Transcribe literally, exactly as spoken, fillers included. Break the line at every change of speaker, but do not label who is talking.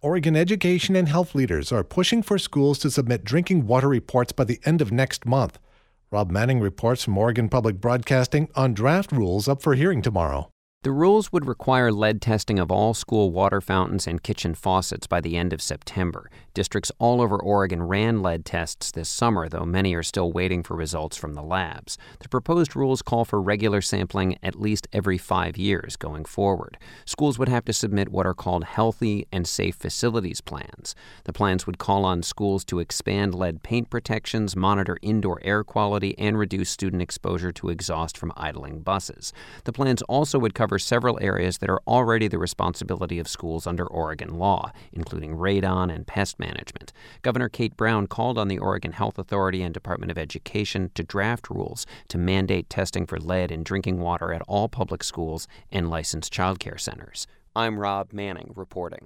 Oregon education and health leaders are pushing for schools to submit drinking water reports by the end of next month. Rob Manning reports from Oregon Public Broadcasting on draft rules up for hearing tomorrow.
The rules would require lead testing of all school water fountains and kitchen faucets by the end of September. Districts all over Oregon ran lead tests this summer, though many are still waiting for results from the labs. The proposed rules call for regular sampling at least every five years going forward. Schools would have to submit what are called healthy and safe facilities plans. The plans would call on schools to expand lead paint protections, monitor indoor air quality, and reduce student exposure to exhaust from idling buses. The plans also would cover several areas that are already the responsibility of schools under Oregon law, including radon and pest management. Governor Kate Brown called on the Oregon Health Authority and Department of Education to draft rules to mandate testing for lead in drinking water at all public schools and licensed child care centers. I'm Rob Manning reporting.